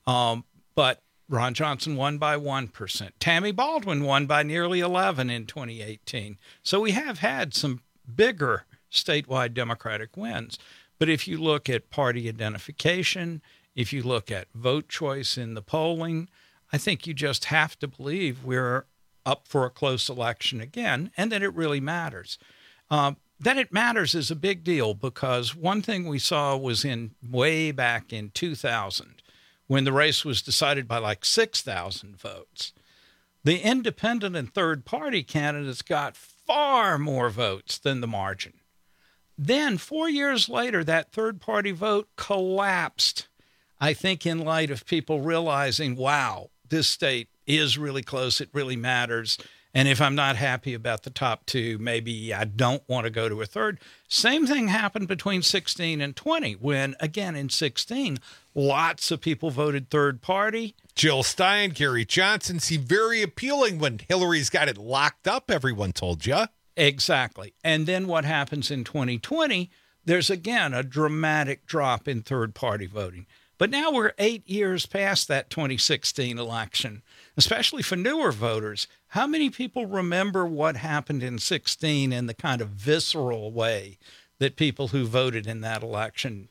but Ron Johnson won by 1%. Tammy Baldwin won by nearly 11% in 2018. So we have had some bigger statewide Democratic wins. But if you look at party identification, if you look at vote choice in the polling, I think you just have to believe we're up for a close election again, and that it really matters. That it matters is a big deal, because one thing we saw was way back in 2000, when the race was decided by like 6,000 votes. The independent and third-party candidates got far more votes than the margin. Then 4 years later, that third-party vote collapsed, I think in light of people realizing, wow, this state is really close, it really matters, and if I'm not happy about the top 2, maybe I don't want to go to a third. Same thing happened between 16 and 20, when, again, in 16, lots of people voted third party. Jill Stein, Gary Johnson seemed very appealing when Hillary's got it locked up, everyone told you. Exactly. And then what happens in 2020, there's, again, a dramatic drop in third-party voting. But now we're 8 years past that 2016 election, especially for newer voters. How many people remember what happened in 16 in the kind of visceral way that people who voted in that election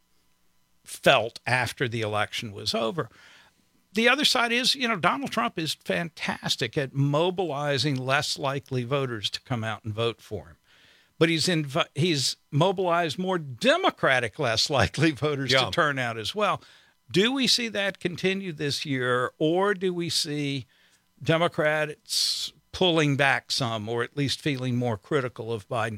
felt after the election was over? The other side is, Donald Trump is fantastic at mobilizing less likely voters to come out and vote for him. But he's mobilized more Democratic, less likely voters to turn out as well. Do we see that continue this year, or do we see Democrats pulling back some, or at least feeling more critical of Biden?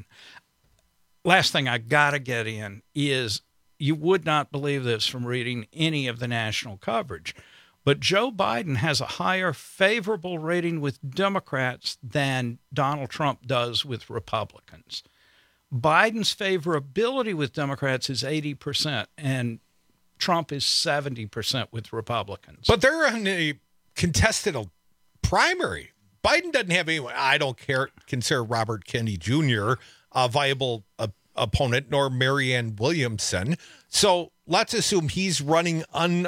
Last thing I got to get in is, you would not believe this from reading any of the national coverage, but Joe Biden has a higher favorable rating with Democrats than Donald Trump does with Republicans. Biden's favorability with Democrats is 80%, and Trump is 70% with Republicans. But they're in a contested primary. Biden doesn't have anyone. I don't consider Robert Kennedy Jr. a viable opponent, nor Marianne Williamson. So let's assume he's running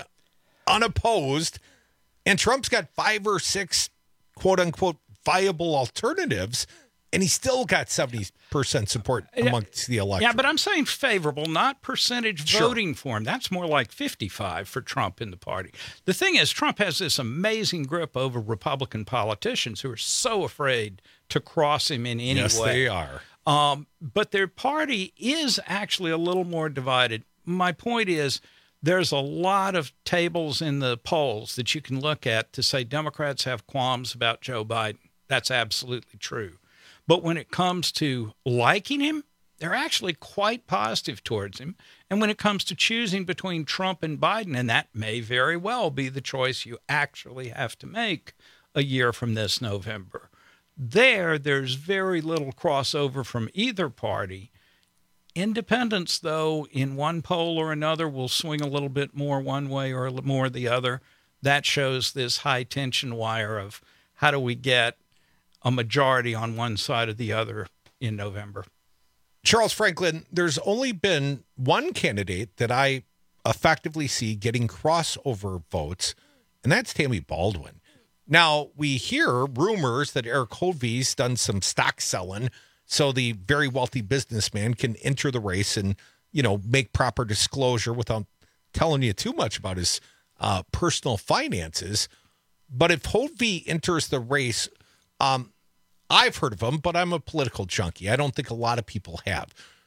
unopposed, and Trump's got 5 or 6 quote unquote viable alternatives, and he's still got 70% support amongst the electorate. Yeah, but I'm saying favorable, not percentage voting for him. That's more like 55 for Trump in the party. The thing is, Trump has this amazing grip over Republican politicians who are so afraid to cross him in any way. Yes, they are. But their party is actually a little more divided. My point is, there's a lot of tables in the polls that you can look at to say Democrats have qualms about Joe Biden. That's absolutely true. But when it comes to liking him, they're actually quite positive towards him. And when it comes to choosing between Trump and Biden, and that may very well be the choice you actually have to make a year from this November, there's very little crossover from either party. Independents, though, in one poll or another will swing a little bit more one way or more the other. That shows this high tension wire of how do we get a majority on one side or the other in November. Charles Franklin, there's only been one candidate that I effectively see getting crossover votes, and that's Tammy Baldwin. Now, we hear rumors that Eric Hovey's done some stock selling so the very wealthy businessman can enter the race and make proper disclosure without telling you too much about his personal finances. But if Hovde enters the race, I've heard of him, but I'm a political junkie. I don't think a lot of people have.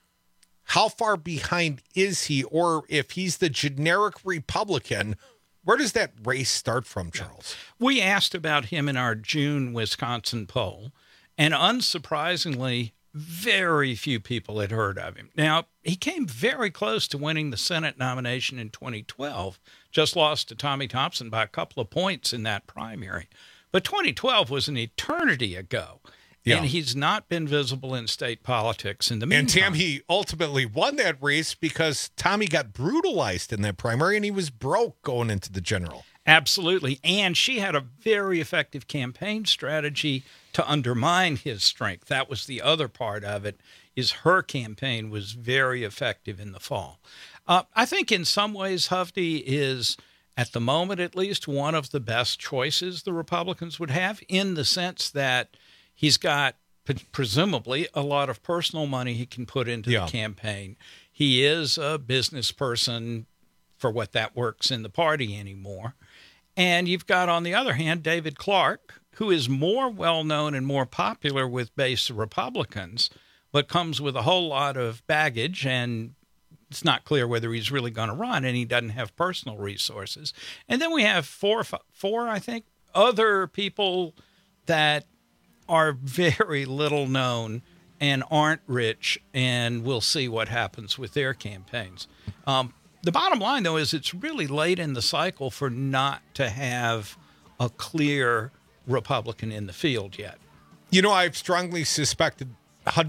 How far behind is he? Or if he's the generic Republican, where does that race start from, Charles? We asked about him in our June Wisconsin poll, and unsurprisingly, very few people had heard of him. Now, he came very close to winning the Senate nomination in 2012, just lost to Tommy Thompson by a couple of points in that primary. But 2012 was an eternity ago, and he's not been visible in state politics in the meantime. And, Tam, he ultimately won that race because Tommy got brutalized in that primary, and he was broke going into the general. Absolutely. And she had a very effective campaign strategy to undermine his strength. That was the other part of it, is her campaign was very effective in the fall. I think in some ways Hovde is, at the moment at least, one of the best choices the Republicans would have, in the sense that he's got presumably a lot of personal money he can put into the campaign. He is a business person, for what that works in the party anymore. And you've got, on the other hand, David Clark, who is more well-known and more popular with base Republicans, but comes with a whole lot of baggage, and it's not clear whether he's really going to run, and he doesn't have personal resources. And then we have four, I think, other people that are very little known and aren't rich, and we'll see what happens with their campaigns. The bottom line, though, is it's really late in the cycle for not to have a clear Republican in the field yet. I've strongly suspected Eric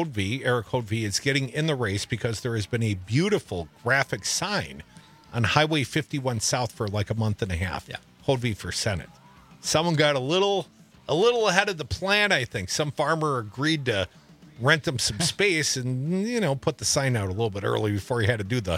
Hovde, is getting in the race because there has been a beautiful graphic sign on Highway 51 South for like a month and a half. Yeah. Hovde for Senate. Someone got a little ahead of the plan, I think. Some farmer agreed to rent him some space and, put the sign out a little bit early before he had to do the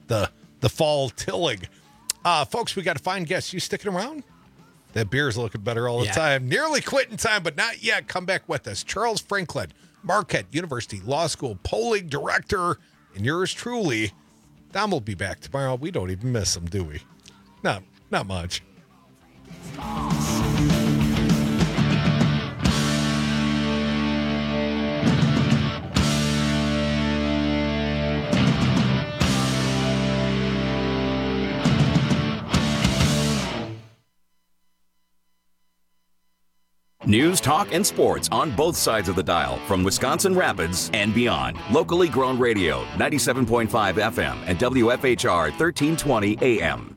fall tilling. Folks, we got a fine guest. You sticking around? That beer's looking better all the time. Nearly quitting time, but not yet. Come back with us. Charles Franklin, Marquette University Law School polling director, and yours truly. Don will be back tomorrow. We don't even miss him, do we? Not much. News, talk, and sports on both sides of the dial from Wisconsin Rapids and beyond. Locally grown radio, 97.5 FM and WFHR 1320 AM.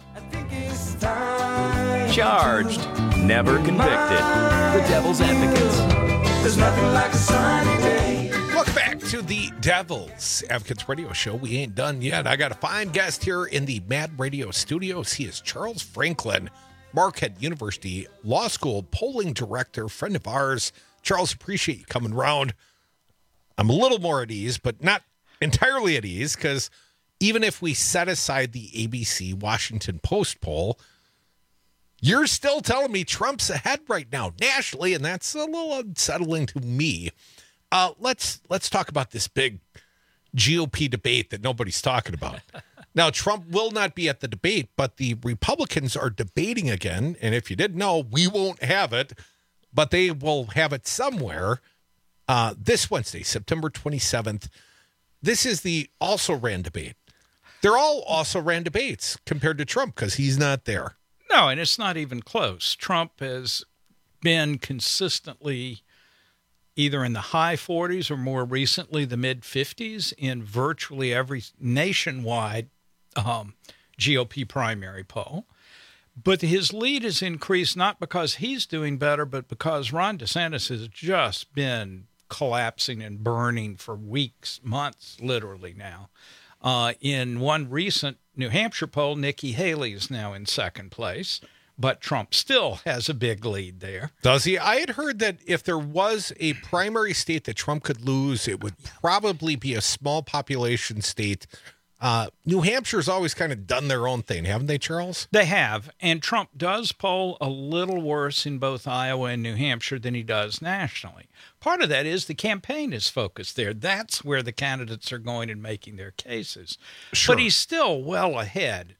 Charged, never convicted. The Devil's Advocates. There's nothing like a sunny day. Welcome back to the Devil's Advocates Radio Show. We ain't done yet. I got a fine guest here in the Mad Radio studios. He is Charles Franklin, Marquette University Law School polling director, friend of ours. Charles, appreciate you coming around. I'm a little more at ease, but not entirely at ease, because even if we set aside the ABC Washington Post poll, you're still telling me Trump's ahead right now nationally, and that's a little unsettling to me. Let's talk about this big GOP debate that nobody's talking about. Now, Trump will not be at the debate, but the Republicans are debating again. And if you didn't know, we won't have it, but they will have it somewhere this Wednesday, September 27th. This is the also-ran debate. They're all also-ran debates compared to Trump because he's not there. No, and it's not even close. Trump has been consistently either in the high 40s or more recently the mid-50s in virtually every nationwide GOP primary poll. But his lead has increased not because he's doing better, but because Ron DeSantis has just been collapsing and burning for weeks, months, literally now. In one recent New Hampshire poll, Nikki Haley is now in second place, but Trump still has a big lead there. Does he? I had heard that if there was a primary state that Trump could lose, it would probably be a small population state New Hampshire's always kind of done their own thing, haven't they, Charles? They have. And Trump does poll a little worse in both Iowa and New Hampshire than he does nationally. Part of that is the campaign is focused there. That's where the candidates are going and making their cases. Sure. But he's still well ahead.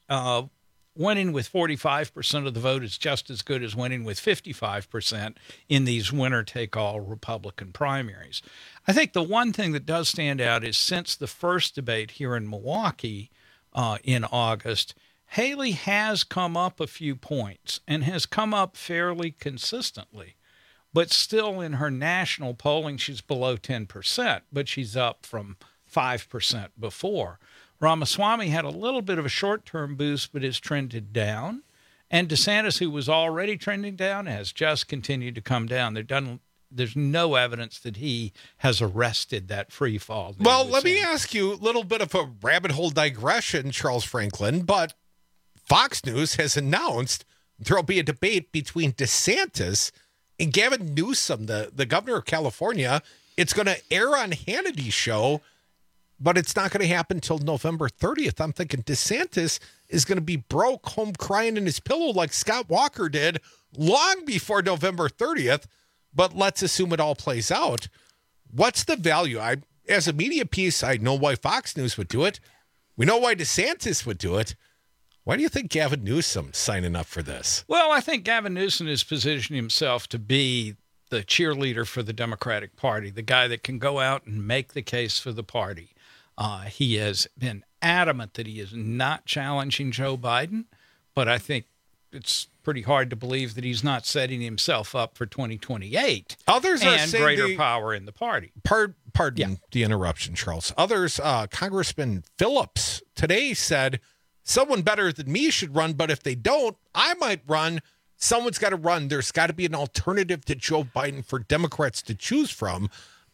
Winning with 45% of the vote is just as good as winning with 55% in these winner-take-all Republican primaries. I think the one thing that does stand out is since the first debate here in Milwaukee in August, Haley has come up a few points and has come up fairly consistently. But still in her national polling, she's below 10%, but she's up from 5% before. Ramaswamy had a little bit of a short-term boost, but has trended down. And DeSantis, who was already trending down, has just continued to come down. There's no evidence that he has arrested that free fall. Well, let me ask you a little bit of a rabbit hole digression, Charles Franklin, but Fox News has announced there'll be a debate between DeSantis and Gavin Newsom, the governor of California. It's going to air on Hannity's show, but it's not going to happen until November 30th. I'm thinking DeSantis is going to be broke, home crying in his pillow like Scott Walker did long before November 30th. But let's assume it all plays out. What's the value? As a media piece, I know why Fox News would do it. We know why DeSantis would do it. Why do you think Gavin Newsom's signing up for this? Well, I think Gavin Newsom is positioning himself to be the cheerleader for the Democratic Party, the guy that can go out and make the case for the party. He has been adamant that he is not challenging Joe Biden, but I think it's pretty hard to believe that he's not setting himself up for 2028. Others are and saying greater power in the party. Pardon the interruption, Charles. Others, Congressman Phillips today said, someone better than me should run, but if they don't, I might run. Someone's got to run. There's got to be an alternative to Joe Biden for Democrats to choose from.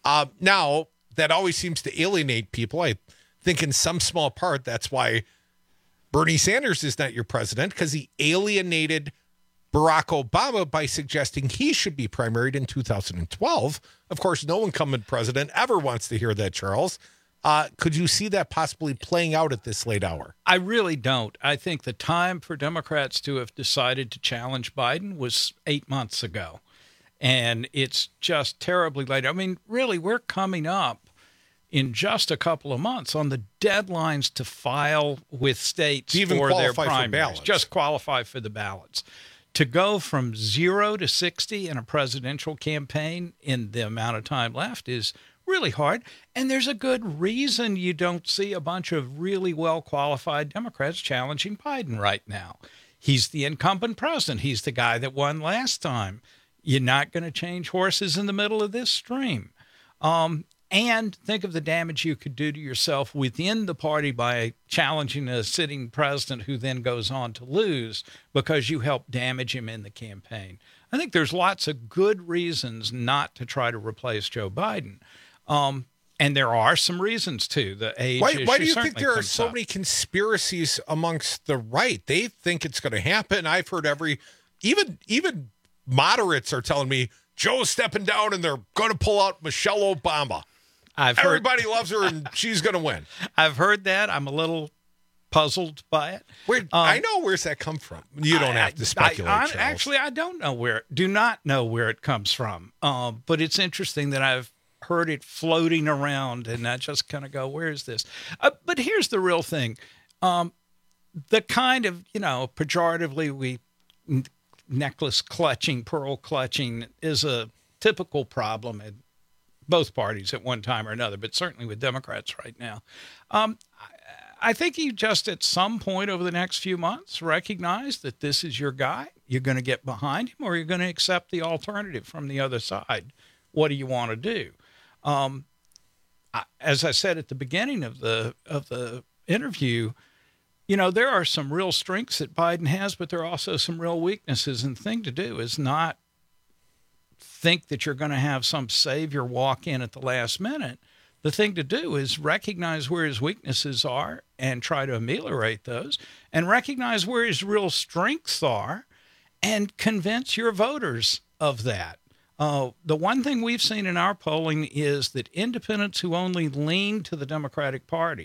Now, that always seems to alienate people. I think in some small part, that's why Bernie Sanders is not your president, because he alienated Barack Obama by suggesting he should be primaried in 2012. Of course, no incumbent president ever wants to hear that, Charles. Could you see that possibly playing out at this late hour? I really don't. I think the time for Democrats to have decided to challenge Biden was 8 months ago. And it's just terribly late. I mean, really, we're coming up in just a couple of months on the deadlines to file with states for their primaries. Just qualify for the ballots. To go from 0 to 60 in a presidential campaign in the amount of time left is really hard. And there's a good reason you don't see a bunch of really well-qualified Democrats challenging Biden right now. He's the incumbent president. He's the guy that won last time. You're not going to change horses in the middle of this stream. And think of the damage you could do to yourself within the party by challenging a sitting president who then goes on to lose because you helped damage him in the campaign. I think there's lots of good reasons not to try to replace Joe Biden. And there are some reasons, too. The age issue. Why do you think there are so many conspiracies amongst the right? They think it's going to happen. I've heard even moderates are telling me Joe's stepping down and they're going to pull out Michelle Obama. Everybody loves her and she's going to win. I've heard that. I'm a little puzzled by it. I know where's that come from. You don't have to speculate. Actually, I don't know do not know where it comes from. But it's interesting that I've heard it floating around and I just kind of go, where is this? But here's the real thing. The kind of, pejoratively necklace clutching, pearl clutching is a typical problem at both parties at one time or another, but certainly with Democrats right now. I think you just at some point over the next few months recognize that this is your guy. You're going to get behind him or you're going to accept the alternative from the other side. What do you want to do? As I said at the beginning of the interview, there are some real strengths that Biden has, but there are also some real weaknesses. And the thing to do is not think that you're going to have some savior walk in at the last minute. The thing to do is recognize where his weaknesses are and try to ameliorate those, and recognize where his real strengths are and convince your voters of that. The one thing we've seen in our polling is that independents who only lean to the Democratic Party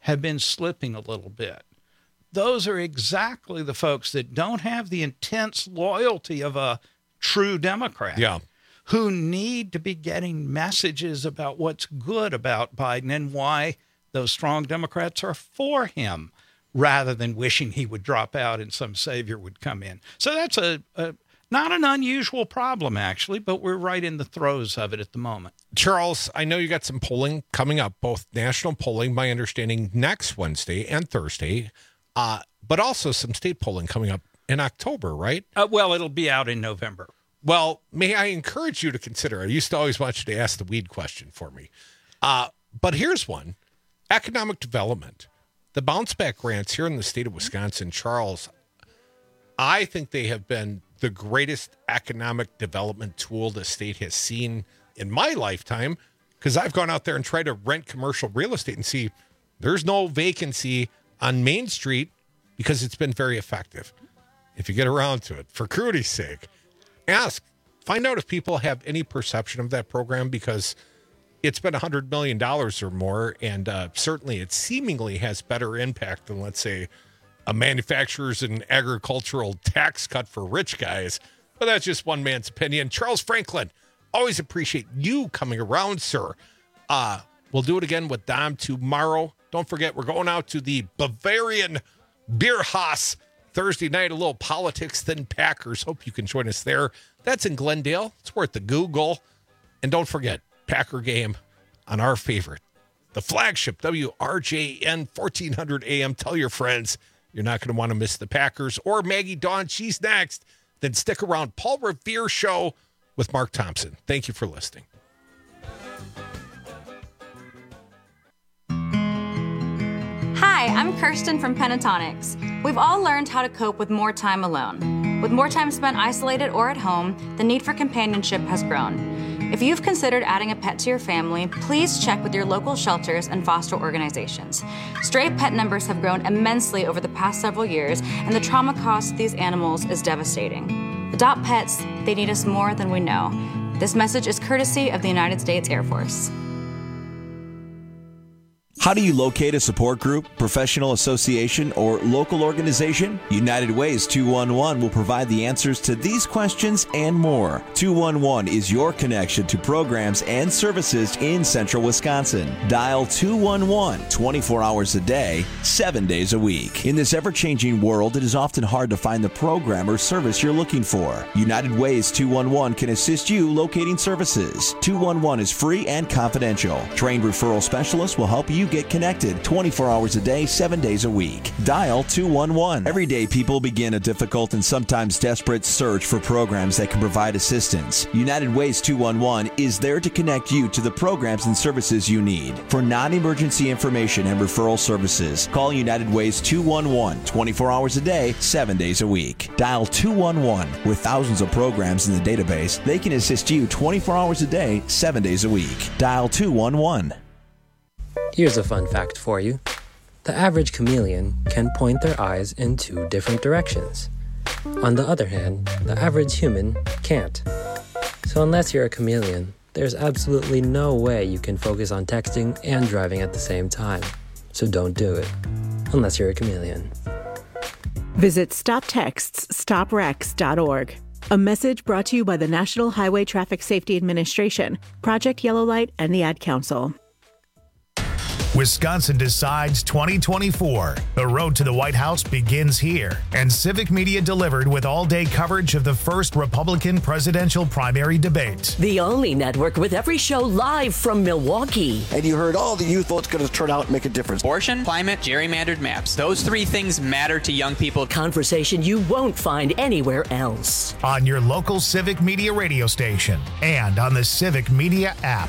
have been slipping a little bit. Those are exactly the folks that don't have the intense loyalty of a true Democrat. Yeah. Who need to be getting messages about what's good about Biden and why those strong Democrats are for him, rather than wishing he would drop out and some savior would come in. So that's a not an unusual problem, actually, but we're right in the throes of it at the moment. Charles, I know you got some polling coming up, both national polling, my understanding, next Wednesday and Thursday, but also some state polling coming up in October, right? Well, it'll be out in November. Well, may I encourage you to consider, I used to always want you to ask the weed question for me. But here's one. Economic development. The bounce back grants here in the state of Wisconsin, Charles, I think they have been the greatest economic development tool the state has seen in my lifetime, because I've gone out there and tried to rent commercial real estate and see there's no vacancy on Main Street because it's been very effective. If you get around to it, for Crudy's sake, find out if people have any perception of that program, because it's been $100 million or more, and certainly it seemingly has better impact than, let's say, a manufacturer's and agricultural tax cut for rich guys. But that's just one man's opinion. Charles Franklin, always appreciate you coming around, sir. We'll do it again with Dom tomorrow. Don't forget, we're going out to the Bavarian Bierhaus Thursday night, a little politics, then Packers. Hope you can join us there. That's in Glendale. It's worth the Google. And don't forget, Packer game on our favorite, the flagship WRJN 1400 AM. Tell your friends. You're not going to want to miss the Packers or Maggie Dawn. She's next. Then stick around. Paul Revere Show with Mark Thompson. Thank you for listening. Hi, I'm Kirsten from Pentatonics. We've all learned how to cope with more time alone. With more time spent isolated or at home, the need for companionship has grown. If you've considered adding a pet to your family, please check with your local shelters and foster organizations. Stray pet numbers have grown immensely over the past several years, and the trauma caused to these animals is devastating. Adopt pets, they need us more than we know. This message is courtesy of the United States Air Force. How do you locate a support group, professional association, or local organization? United Ways 211 will provide the answers to these questions and more. 211 is your connection to programs and services in central Wisconsin. Dial 211 24 hours a day, 7 days a week. In this ever-changing world, it is often hard to find the program or service you're looking for. United Ways 211 can assist you locating services. 211 is free and confidential. Trained referral specialists will help you get connected 24 hours a day, 7 days a week. Dial 211. Every day, people begin a difficult and sometimes desperate search for programs that can provide assistance. United Ways 211 is there to connect you to the programs and services you need. For non-emergency information and referral services, call United Ways 211 24 hours a day, 7 days a week. Dial 211. With thousands of programs in the database, they can assist you 24 hours a day, 7 days a week. Dial 211. Here's a fun fact for you. The average chameleon can point their eyes in 2 different directions. On the other hand, the average human can't. So unless you're a chameleon, there's absolutely no way you can focus on texting and driving at the same time. So don't do it, unless you're a chameleon. Visit StopTextsStopWrecks.org. A message brought to you by the National Highway Traffic Safety Administration, Project Yellow Light, and the Ad Council. Wisconsin Decides 2024. The road to the White House begins here, and Civic Media delivered with all-day coverage of the first Republican presidential primary debate. The only network with every show live from Milwaukee. And you heard all the youth vote's going to turn out and make a difference. Abortion, climate, gerrymandered maps. Those 3 things matter to young people. Conversation you won't find anywhere else. On your local Civic Media radio station and on the Civic Media app.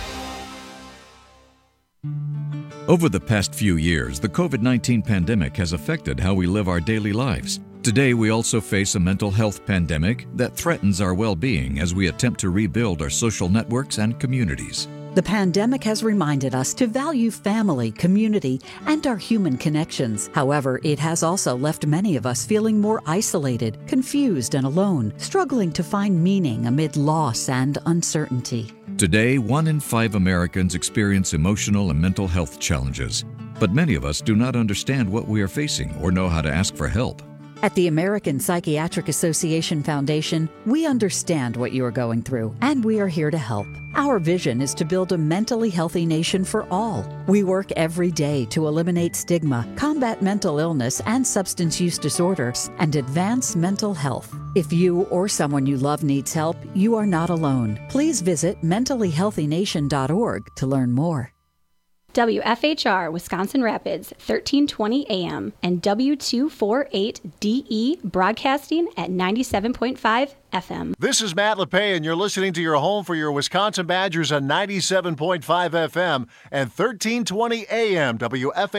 Over the past few years, the COVID-19 pandemic has affected how we live our daily lives. Today, we also face a mental health pandemic that threatens our well-being as we attempt to rebuild our social networks and communities. The pandemic has reminded us to value family, community, and our human connections. However, it has also left many of us feeling more isolated, confused, and alone, struggling to find meaning amid loss and uncertainty. Today, 1 in 5 Americans experience emotional and mental health challenges. But many of us do not understand what we are facing or know how to ask for help. At the American Psychiatric Association Foundation, we understand what you are going through, and we are here to help. Our vision is to build a mentally healthy nation for all. We work every day to eliminate stigma, combat mental illness and substance use disorders, and advance mental health. If you or someone you love needs help, you are not alone. Please visit mentallyhealthynation.org to learn more. WFHR Wisconsin Rapids, 1320 AM, and W248DE broadcasting at 97.5 FM. This is Matt LePay, and you're listening to your home for your Wisconsin Badgers on 97.5 FM and 1320 AM WFHR.